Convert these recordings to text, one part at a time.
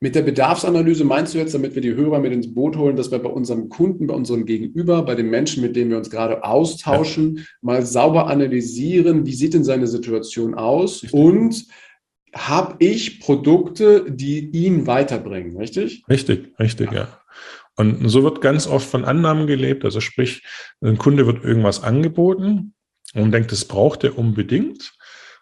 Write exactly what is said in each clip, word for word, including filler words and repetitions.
Mit der Bedarfsanalyse meinst du jetzt, damit wir die Hörer mit ins Boot holen, dass wir bei unserem Kunden, bei unserem Gegenüber, bei den Menschen, mit denen wir uns gerade Ja, austauschen, mal sauber analysieren, wie sieht denn seine Situation aus richtig. und habe ich Produkte, die ihn weiterbringen, richtig? Richtig, richtig, Ja. ja. Und so wird ganz oft von Annahmen gelebt. Also sprich, ein Kunde wird irgendwas angeboten und denkt, das braucht er unbedingt.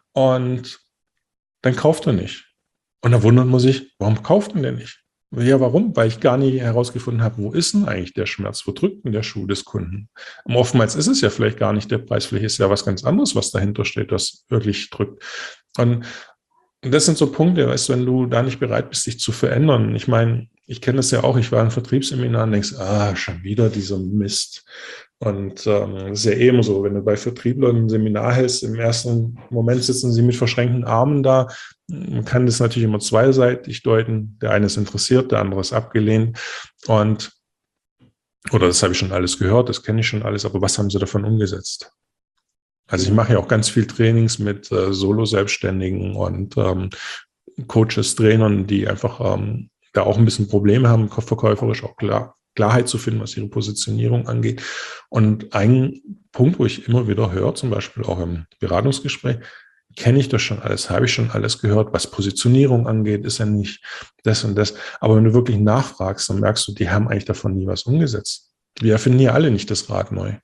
Und dann kauft er nicht. Und dann wundert man sich, warum kauft denn der nicht? Ja, warum? Weil ich gar nicht herausgefunden habe, wo ist denn eigentlich der Schmerz? Wo drückt denn der Schuh des Kunden? Und oftmals ist es ja vielleicht gar nicht der Preis, vielleicht ist ja was ganz anderes, was dahinter steht, das wirklich drückt. Und das sind so Punkte, weißt du, wenn du da nicht bereit bist, dich zu verändern. Ich meine, ich kenne das ja auch, ich war in Vertriebsseminaren und denkst, ah, schon wieder dieser Mist. Und ähm, das ist ja eh immer so, wenn du bei Vertrieblern ein Seminar hältst, im ersten Moment sitzen sie mit verschränkten Armen da. Man kann das natürlich immer zweiseitig deuten. Der eine ist interessiert, der andere ist abgelehnt. Und, oder das habe ich schon alles gehört, das kenne ich schon alles, aber was haben sie davon umgesetzt? Also ich Genau. mache ja auch ganz viel Trainings mit äh, Solo-Selbstständigen und ähm, Coaches, Trainern, die einfach ähm, da auch ein bisschen Probleme haben, verkäuferisch auch klar, Klarheit zu finden, was ihre Positionierung angeht. Und ein Punkt, wo ich immer wieder höre, zum Beispiel auch im Beratungsgespräch, kenne ich das schon alles, habe ich schon alles gehört, was Positionierung angeht, ist ja nicht das und das. Aber wenn du wirklich nachfragst, dann merkst du, die haben eigentlich davon nie was umgesetzt. Wir erfinden ja alle nicht das Rad neu.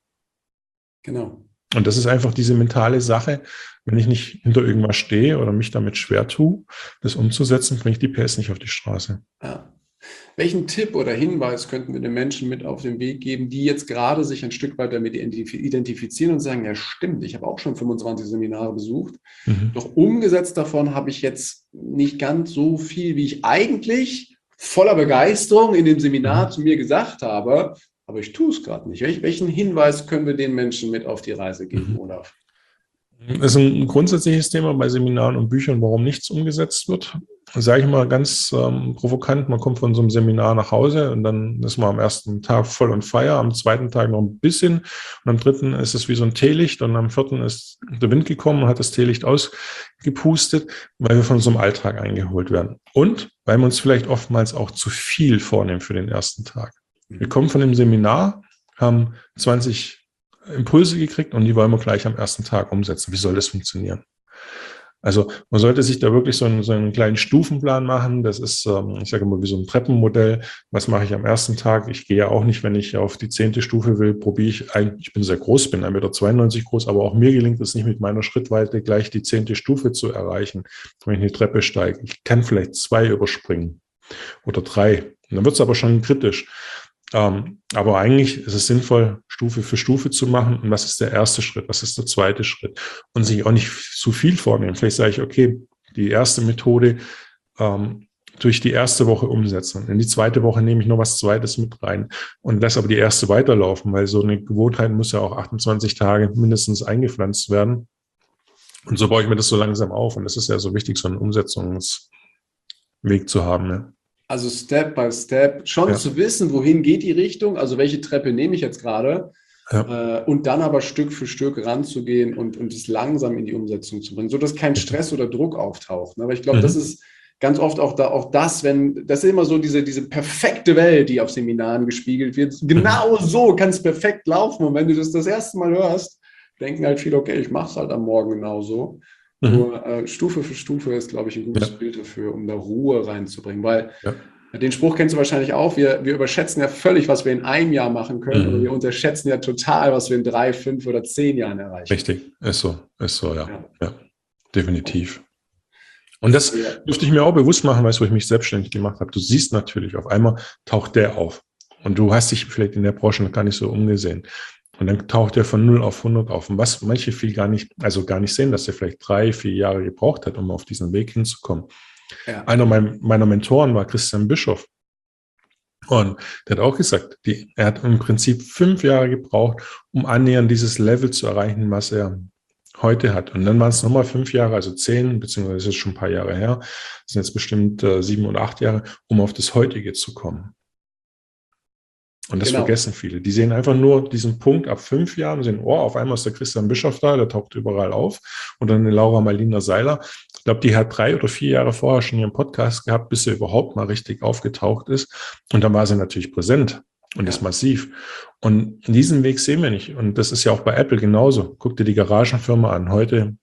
Genau. Und das ist einfach diese mentale Sache, wenn ich nicht hinter irgendwas stehe oder mich damit schwer tue, das umzusetzen, bringe ich die P S nicht auf die Straße. Ja. Welchen Tipp oder Hinweis könnten wir den Menschen mit auf den Weg geben, die jetzt gerade sich ein Stück weit damit identifizieren und sagen, ja stimmt, ich habe auch schon fünfundzwanzig Seminare besucht, Mhm. doch umgesetzt davon habe ich jetzt nicht ganz so viel, wie ich eigentlich voller Begeisterung in dem Seminar Mhm. zu mir gesagt habe, aber ich tue es gerade nicht. Welch, welchen Hinweis können wir den Menschen mit auf die Reise geben, Mhm. Olaf? Das ist ein grundsätzliches Thema bei Seminaren und Büchern, warum nichts umgesetzt wird. Sage ich mal ganz ähm, provokant, man kommt von so einem Seminar nach Hause und dann ist man am ersten Tag voll on fire, am zweiten Tag noch ein bisschen und am dritten ist es wie so ein Teelicht und am vierten ist der Wind gekommen und hat das Teelicht ausgepustet, weil wir von so einem Alltag eingeholt werden. Und weil wir uns vielleicht oftmals auch zu viel vornehmen für den ersten Tag. Wir kommen von dem Seminar, haben zwanzig Impulse gekriegt und die wollen wir gleich am ersten Tag umsetzen. Wie soll das funktionieren? Also man sollte sich da wirklich so einen, so einen kleinen Stufenplan machen. Das ist, ähm, ich sage mal, wie so ein Treppenmodell. Was mache ich am ersten Tag? Ich gehe ja auch nicht, wenn ich auf die zehnte Stufe will, probiere ich eigentlich, ich bin sehr groß, bin ein Meter zweiundneunzig groß, aber auch mir gelingt es nicht mit meiner Schrittweite gleich die zehnte Stufe zu erreichen, wenn ich eine Treppe steige. Ich kann vielleicht zwei überspringen oder drei. Und dann wird es aber schon kritisch. Ähm, aber eigentlich ist es sinnvoll, Stufe für Stufe zu machen. Und was ist der erste Schritt? Was ist der zweite Schritt? Und sich auch nicht zu viel vornehmen. Vielleicht sage ich, okay, die erste Methode ähm, durch die erste Woche umsetzen. In die zweite Woche nehme ich noch was Zweites mit rein und lasse aber die erste weiterlaufen, weil so eine Gewohnheit muss ja auch achtundzwanzig Tage mindestens eingepflanzt werden. Und so baue ich mir das so langsam auf. Und das ist ja so wichtig, so einen Umsetzungsweg zu haben. Ne? Also Step by Step, schon Ja, zu wissen, wohin geht die Richtung, also welche Treppe nehme ich jetzt gerade, ja, äh, und dann aber Stück für Stück ranzugehen und, und es langsam in die Umsetzung zu bringen, sodass kein richtig. Stress oder Druck auftaucht. Aber ich glaube, das Mhm. ist ganz oft auch, da, auch das, wenn, das ist immer so diese, diese perfekte Welt, die auf Seminaren gespiegelt wird. Mhm. Genau so kann es perfekt laufen. Und wenn du das das erste Mal hörst, denken halt viele, okay, ich mache es halt am Morgen genauso. Mhm. Nur äh, Stufe für Stufe ist, glaube ich, ein Ja, gutes Bild dafür, um da Ruhe reinzubringen. Weil ja. den Spruch kennst du wahrscheinlich auch. Wir, wir überschätzen ja völlig, was wir in einem Jahr machen können, aber wir Mhm. unterschätzen ja total, was wir in drei, fünf oder zehn Jahren erreichen können. Richtig, ist so, ist so, ja, Ja. ja, definitiv. Und das Sehr. dürfte ich mir auch bewusst machen, weißt du, wo ich mich selbstständig gemacht habe. Du siehst natürlich, auf einmal taucht der auf. Und du hast dich vielleicht in der Branche noch gar nicht so umgesehen. Und dann taucht der von null auf hundert auf. Und was manche viel gar nicht, also gar nicht sehen, dass der vielleicht drei, vier Jahre gebraucht hat, um auf diesen Weg hinzukommen. Ja. Einer meiner, meiner Mentoren war Christian Bischoff. Und der hat auch gesagt, die, er hat im Prinzip fünf Jahre gebraucht, um annähernd dieses Level zu erreichen, was er heute hat. Und dann waren es nochmal fünf Jahre, also zehn, beziehungsweise ist es schon ein paar Jahre her, das sind jetzt bestimmt äh, sieben oder acht Jahre, um auf das heutige zu kommen. Und das Genau. vergessen viele. Die sehen einfach nur diesen Punkt ab fünf Jahren und sehen, oh, auf einmal ist der Christian Bischoff da, der taucht überall auf. Und dann eine Laura Marlina Seiler. Ich glaube, die hat drei oder vier Jahre vorher schon ihren Podcast gehabt, bis sie überhaupt mal richtig aufgetaucht ist. Und dann war sie natürlich präsent und Ja. ist massiv. Und diesen Weg sehen wir nicht. Und das ist ja auch bei Apple genauso. Guck dir die Garagenfirma an. Heute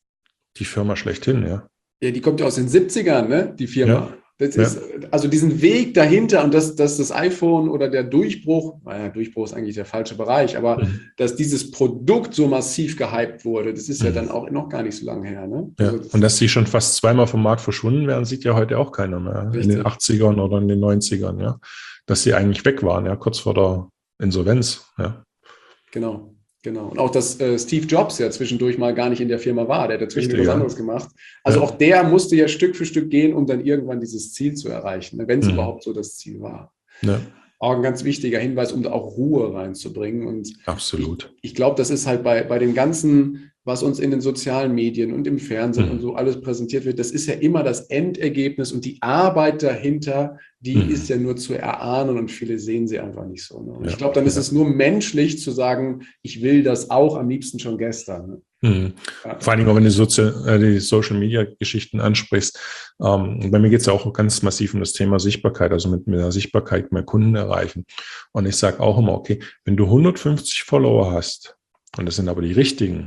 die Firma schlechthin, ja. Ja, die kommt ja aus den siebzigern, ne? Die Firma. Ja. Das Ja. ist, also diesen Weg dahinter und dass, dass das iPhone oder der Durchbruch, naja, Durchbruch ist eigentlich der falsche Bereich, aber Mhm. dass dieses Produkt so massiv gehypt wurde, das ist ja Mhm. dann auch noch gar nicht so lange her. Ne? Ja. Also das, Und dass die schon fast zweimal vom Markt verschwunden wären, sieht ja heute auch keiner mehr. Richtig. In den achtzigern oder in den neunzigern, ja. Dass sie eigentlich weg waren, ja, kurz vor der Insolvenz, ja. Genau, genau. Und auch, dass äh, Steve Jobs ja zwischendurch mal gar nicht in der Firma war, der hat dazwischen Richtig, was ja. anderes gemacht. Also Ja. auch der musste ja Stück für Stück gehen, um dann irgendwann dieses Ziel zu erreichen, ne? Wenn es Mhm. überhaupt so das Ziel war. Ja, Auch ein ganz wichtiger Hinweis, um da auch Ruhe reinzubringen. Und absolut. ich, ich glaube, das ist halt bei, bei dem Ganzen, was uns in den sozialen Medien und im Fernsehen Mhm. und so alles präsentiert wird, das ist ja immer das Endergebnis und die Arbeit dahinter, die Mhm. ist ja nur zu erahnen und viele sehen sie einfach nicht so. Ne? Und Ja. ich glaube, dann ist Ja. es nur menschlich zu sagen, ich will das auch am liebsten schon gestern. Ne? Mhm. Ja. Vor allen Dingen auch, wenn du Sozi äh, die Social-Media-Geschichten ansprichst. Ähm, bei mir geht es ja auch ganz massiv um das Thema Sichtbarkeit, also mit, mit der Sichtbarkeit mehr Kunden erreichen. Und ich sage auch immer, okay, wenn du hundertfünfzig Follower hast, und das sind aber die richtigen,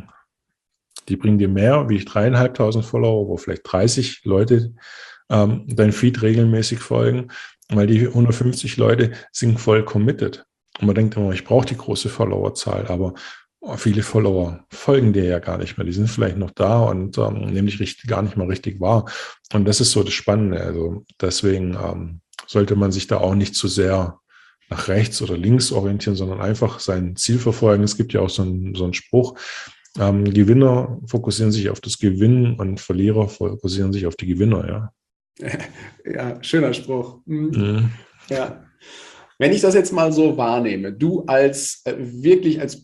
die bringen dir mehr wie dreieinhalbtausend Follower, wo vielleicht dreißig Leute ähm, dein Feed regelmäßig folgen, weil die hundertfünfzig Leute sind voll committed. Und man denkt immer, ich brauche die große Followerzahl, aber oh, viele Follower folgen dir ja gar nicht mehr. Die sind vielleicht noch da und ähm, nehmen dich richtig, gar nicht mal richtig wahr. Und das ist so das Spannende. Also deswegen ähm, sollte man sich da auch nicht zu sehr nach rechts oder links orientieren, sondern einfach sein Ziel verfolgen. Es gibt ja auch so einen, so einen Spruch, ähm, Gewinner fokussieren sich auf das Gewinnen und Verlierer fokussieren sich auf die Gewinner, ja. Ja, schöner Spruch. Mhm. Mhm. Ja. Wenn ich das jetzt mal so wahrnehme, du als äh, wirklich als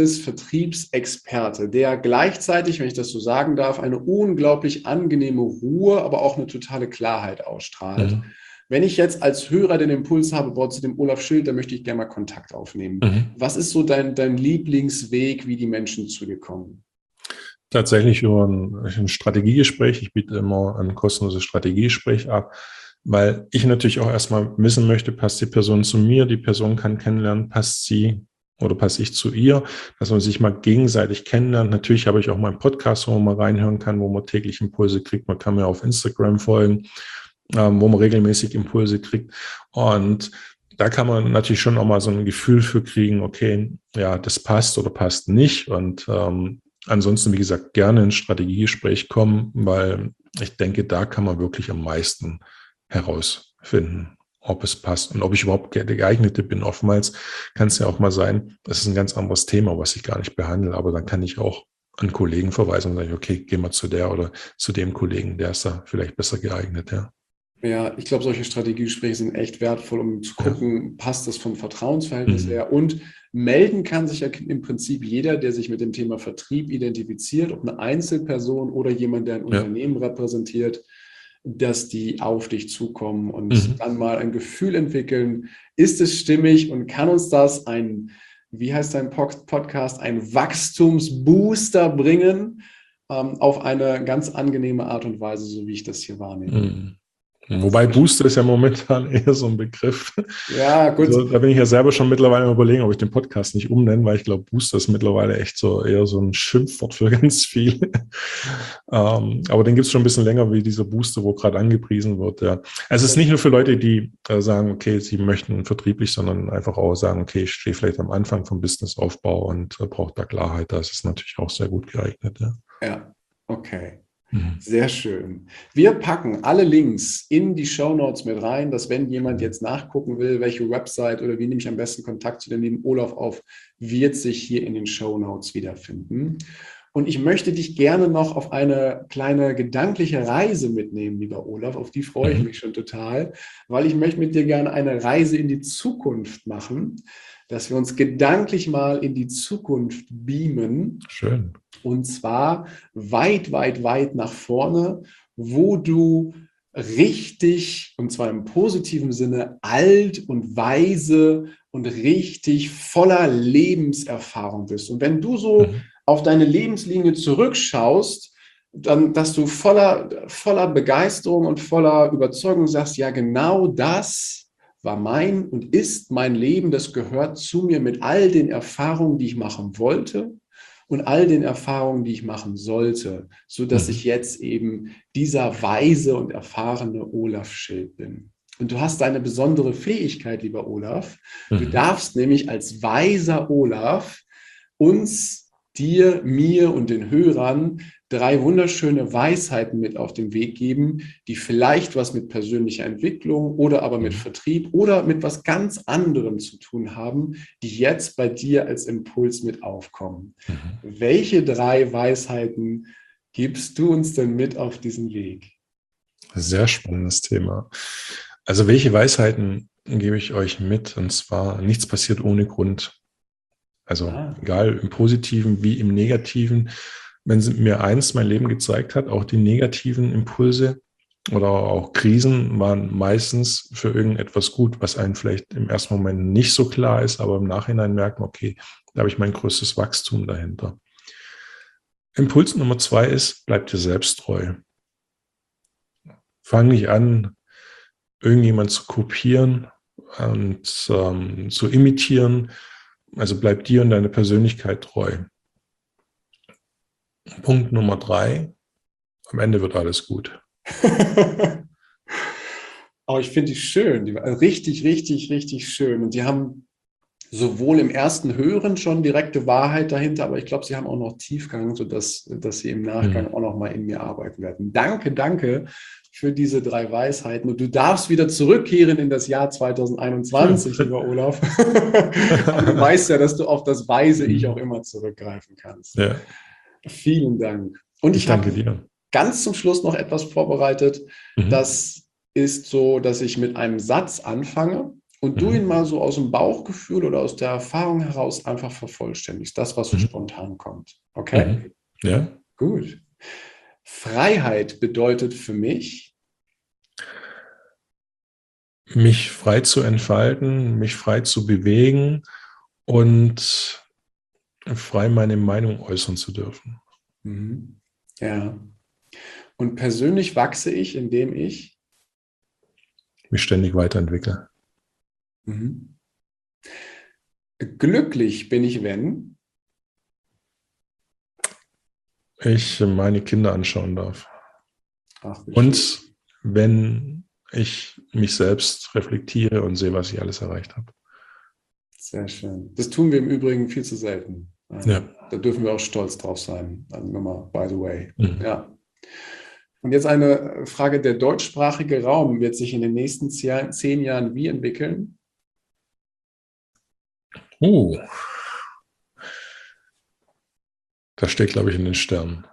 Business-Vertriebsexperte, der gleichzeitig, wenn ich das so sagen darf, eine unglaublich angenehme Ruhe, aber auch eine totale Klarheit ausstrahlt. Mhm. Wenn ich jetzt als Hörer den Impuls habe, boah, zu dem Olaf Schild, da möchte ich gerne mal Kontakt aufnehmen. Mhm. Was ist so dein, dein Lieblingsweg, wie die Menschen zu dir kommen? Tatsächlich über ein, ein Strategiegespräch. Ich biete immer ein kostenloses Strategiegespräch ab, weil ich natürlich auch erstmal wissen möchte, passt die Person zu mir, die Person kann kennenlernen, passt sie oder passe ich zu ihr, dass man sich mal gegenseitig kennenlernt. Natürlich habe ich auch meinen Podcast, wo man mal reinhören kann, wo man täglich Impulse kriegt. Man kann mir auf Instagram folgen, ähm, wo man regelmäßig Impulse kriegt. Und da kann man natürlich schon auch mal so ein Gefühl für kriegen, okay, ja, das passt oder passt nicht. Und ähm, ansonsten, wie gesagt, gerne ins Strategiegespräch kommen, weil ich denke, da kann man wirklich am meisten herausfinden, ob es passt und ob ich überhaupt der geeignete bin. Oftmals kann es ja auch mal sein, das ist ein ganz anderes Thema, was ich gar nicht behandle, aber dann kann ich auch an Kollegen verweisen und sagen, okay, geh mal zu der oder zu dem Kollegen, der ist da vielleicht besser geeignet, ja. Ja, ich glaube, solche Strategiegespräche sind echt wertvoll, um zu gucken, ja, passt das vom Vertrauensverhältnis mhm. her. Und melden kann sich ja im Prinzip jeder, der sich mit dem Thema Vertrieb identifiziert, ob eine Einzelperson oder jemand, der ein ja. Unternehmen repräsentiert, dass die auf dich zukommen und mhm. dann mal ein Gefühl entwickeln, ist es stimmig und kann uns das ein, wie heißt dein Podcast, ein Wachstumsbooster bringen, ähm, auf eine ganz angenehme Art und Weise, so wie ich das hier wahrnehme. Mhm. Wobei Booster ist ja momentan eher so ein Begriff. Ja, gut. Also, da bin ich ja selber schon mittlerweile überlegen, ob ich den Podcast nicht umnenne, weil ich glaube, Booster ist mittlerweile echt so eher so ein Schimpfwort für ganz viele. ähm, aber den gibt es schon ein bisschen länger wie dieser Booster, wo gerade angepriesen wird. Ja. Also es ist nicht nur für Leute, die äh, sagen, okay, sie möchten vertrieblich, sondern einfach auch sagen, okay, ich stehe vielleicht am Anfang vom Businessaufbau und äh, brauche da Klarheit. Da ist es natürlich auch sehr gut geeignet. Ja, ja. Okay. Sehr schön. Wir packen alle Links in die Shownotes mit rein, dass wenn jemand jetzt nachgucken will, welche Website oder wie nehme ich am besten Kontakt zu dem lieben Olaf auf, wird sich hier in den Shownotes wiederfinden. Und ich möchte dich gerne noch auf eine kleine gedankliche Reise mitnehmen, lieber Olaf. Auf die freue ich mich schon total, weil ich möchte mit dir gerne eine Reise in die Zukunft machen, dass wir uns gedanklich mal in die Zukunft beamen. Schön. Und zwar weit, weit, weit nach vorne, wo du richtig, und zwar im positiven Sinne, alt und weise und richtig voller Lebenserfahrung bist. Und wenn du so mhm. auf deine Lebenslinie zurückschaust, dann, dass du voller, voller Begeisterung und voller Überzeugung sagst, ja, genau das war mein und ist mein Leben, das gehört zu mir mit all den Erfahrungen, die ich machen wollte und all den Erfahrungen, die ich machen sollte, sodass mhm. ich jetzt eben dieser weise und erfahrene Olaf Schild bin. Und du hast eine besondere Fähigkeit, lieber Olaf. Mhm. Du darfst nämlich als weiser Olaf uns, dir, mir und den Hörern drei wunderschöne Weisheiten mit auf den Weg geben, die vielleicht was mit persönlicher Entwicklung oder aber mit Vertrieb oder mit was ganz anderem zu tun haben, die jetzt bei dir als Impuls mit aufkommen. Mhm. Welche drei Weisheiten gibst du uns denn mit auf diesen Weg? Sehr spannendes Thema. Also welche Weisheiten gebe ich euch mit? Und zwar, nichts passiert ohne Grund. Also ah. egal im Positiven wie im Negativen. Wenn mir eins mein Leben gezeigt hat, auch die negativen Impulse oder auch Krisen waren meistens für irgendetwas gut, was einem vielleicht im ersten Moment nicht so klar ist, aber im Nachhinein merken, okay, da habe ich mein größtes Wachstum dahinter. Impuls Nummer zwei ist, bleib dir selbst treu. Fang nicht an, irgendjemand zu kopieren und ähm, zu imitieren. Also bleib dir und deiner Persönlichkeit treu. Punkt Nummer drei, am Ende wird alles gut. Aber ich finde die schön, die waren richtig, richtig, richtig schön. Und die haben sowohl im ersten Hören schon direkte Wahrheit dahinter, aber ich glaube, sie haben auch noch Tiefgang, sodass dass sie im Nachgang mhm. auch noch mal in mir arbeiten werden. Danke, danke für diese drei Weisheiten. Und du darfst wieder zurückkehren in das Jahr zwanzig einundzwanzig, lieber Olaf. Aber du weißt ja, dass du auf das weise Ich auch immer zurückgreifen kannst. Ja. Vielen Dank. Und ich, ich danke habe dir. Ganz zum Schluss noch etwas vorbereitet. Mhm. Das ist so, dass ich mit einem Satz anfange und mhm. du ihn mal so aus dem Bauchgefühl oder aus der Erfahrung heraus einfach vervollständigst. Das, was so mhm. spontan kommt. Okay? Mhm. Ja. Gut. Freiheit bedeutet für mich, mich frei zu entfalten, mich frei zu bewegen und frei meine Meinung äußern zu dürfen. Mhm. Ja. Und persönlich wachse ich, indem ich mich ständig weiterentwickle. Mhm. Glücklich bin ich, wenn ich meine Kinder anschauen darf. Ach, und wenn ich mich selbst reflektiere und sehe, was ich alles erreicht habe. Sehr schön. Das tun wir im Übrigen viel zu selten. Ja. Da dürfen wir auch stolz drauf sein. Also nochmal, by the way. Mhm. Ja. Und jetzt eine Frage: Der deutschsprachige Raum wird sich in den nächsten zehn Jahren wie entwickeln? Oh. Das steht, glaube ich, in den Sternen.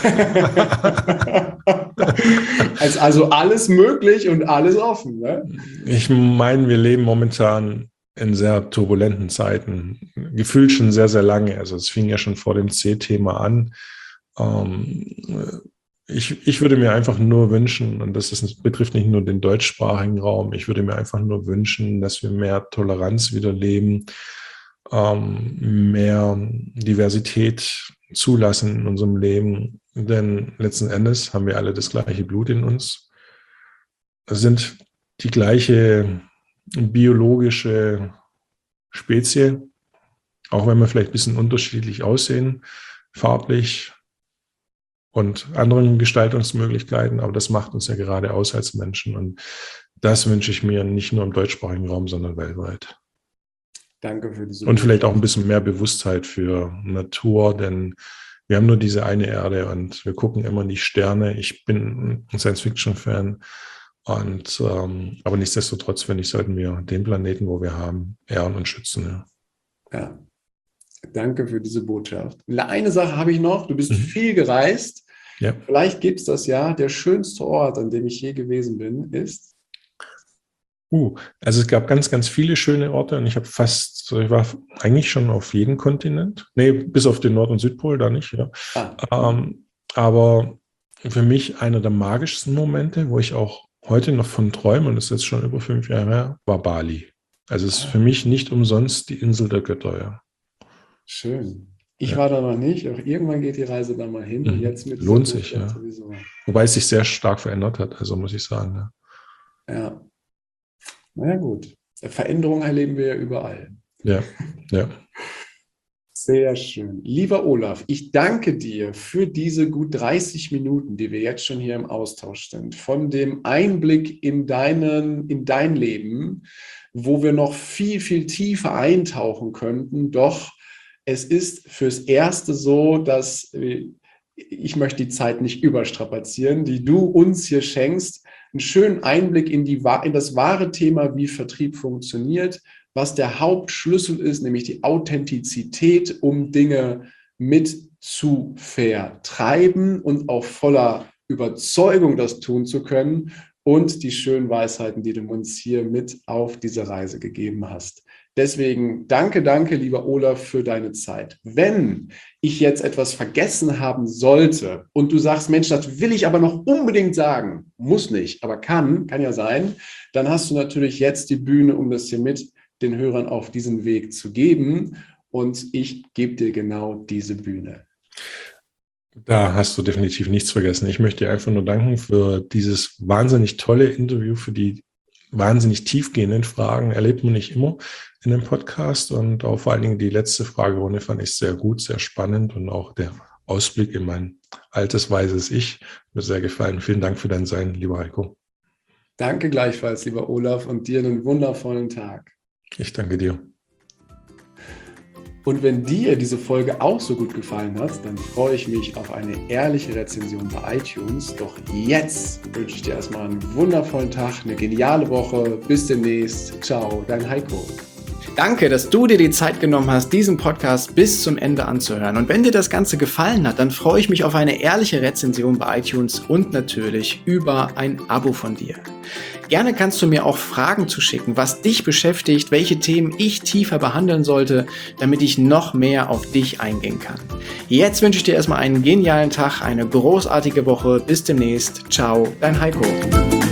Also alles möglich und alles offen, ne? Ich meine, wir leben momentan in sehr turbulenten Zeiten. Gefühlt schon sehr, sehr lange. Also es fing ja schon vor dem C-Thema an. Ähm, ich, ich würde mir einfach nur wünschen, und das ist, betrifft nicht nur den deutschsprachigen Raum, ich würde mir einfach nur wünschen, dass wir mehr Toleranz wieder leben, ähm, mehr Diversität zulassen in unserem Leben, denn letzten Endes haben wir alle das gleiche Blut in uns, sind die gleiche biologische Spezie, auch wenn wir vielleicht ein bisschen unterschiedlich aussehen, farblich und anderen Gestaltungsmöglichkeiten, aber das macht uns ja gerade aus als Menschen und das wünsche ich mir nicht nur im deutschsprachigen Raum, sondern weltweit. Danke für diese Und vielleicht auch ein bisschen mehr Bewusstheit für Natur, denn wir haben nur diese eine Erde und wir gucken immer in die Sterne. Ich bin ein Science-Fiction-Fan, und ähm, aber nichtsdestotrotz, finde ich, sollten wir den Planeten, wo wir haben, ehren und schützen. Ja. Ja. Danke für diese Botschaft. Eine Sache habe ich noch. Du bist Mhm. viel gereist. Ja. Vielleicht gibt es das ja. Der schönste Ort, an dem ich je gewesen bin, ist? Uh, also es gab ganz, ganz viele schöne Orte und ich habe fast, ich war eigentlich schon auf jedem Kontinent. Nee, bis auf den Nord- und Südpol, da nicht. Ja. Ah. Ähm, aber für mich einer der magischsten Momente, wo ich auch heute noch von träume, und das ist jetzt schon über fünf Jahre her, war Bali. Also es ist für mich nicht umsonst die Insel der Götter, ja. Schön. Ich Ja. war da noch nicht, auch irgendwann geht die Reise da mal hin. Mhm. Und jetzt mit Lohnt sich, ja. Sowieso. Wobei es sich sehr stark verändert hat, also muss ich sagen. Ja. Ja. Na ja, gut. Veränderung erleben wir ja überall. Ja, ja. Sehr schön. Lieber Olaf, ich danke dir für diese gut dreißig Minuten, die wir jetzt schon hier im Austausch sind, von dem Einblick in deinen, in dein Leben, wo wir noch viel, viel tiefer eintauchen könnten. Doch es ist fürs Erste so, dass ich möchte die Zeit nicht überstrapazieren, die du uns hier schenkst, einen schönen Einblick in, die, in das wahre Thema, wie Vertrieb funktioniert, was der Hauptschlüssel ist, nämlich die Authentizität, um Dinge mit zu vertreiben und auch voller Überzeugung das tun zu können und die schönen Weisheiten, die du uns hier mit auf diese Reise gegeben hast. Deswegen danke, danke, lieber Olaf, für deine Zeit. Wenn ich jetzt etwas vergessen haben sollte und du sagst, Mensch, das will ich aber noch unbedingt sagen, muss nicht, aber kann, kann ja sein, dann hast du natürlich jetzt die Bühne, um das hier mit den Hörern auf diesen Weg zu geben. Und ich gebe dir genau diese Bühne. Da hast du definitiv nichts vergessen. Ich möchte dir einfach nur danken für dieses wahnsinnig tolle Interview, für die wahnsinnig tiefgehenden Fragen. Erlebt man nicht immer in dem Podcast. Und auch vor allen Dingen die letzte Fragerunde fand ich sehr gut, sehr spannend. Und auch der Ausblick in mein altes, weises Ich mir sehr gefallen. Vielen Dank für dein Sein, lieber Heiko. Danke gleichfalls, lieber Olaf, und dir einen wundervollen Tag. Ich danke dir. Und wenn dir diese Folge auch so gut gefallen hat, dann freue ich mich auf eine ehrliche Rezension bei iTunes. Doch jetzt wünsche ich dir erstmal einen wundervollen Tag, eine geniale Woche. Bis demnächst. Ciao, dein Heiko. Danke, dass du dir die Zeit genommen hast, diesen Podcast bis zum Ende anzuhören. Und wenn dir das Ganze gefallen hat, dann freue ich mich auf eine ehrliche Rezension bei iTunes und natürlich über ein Abo von dir. Gerne kannst du mir auch Fragen zuschicken, was dich beschäftigt, welche Themen ich tiefer behandeln sollte, damit ich noch mehr auf dich eingehen kann. Jetzt wünsche ich dir erstmal einen genialen Tag, eine großartige Woche. Bis demnächst. Ciao, dein Heiko.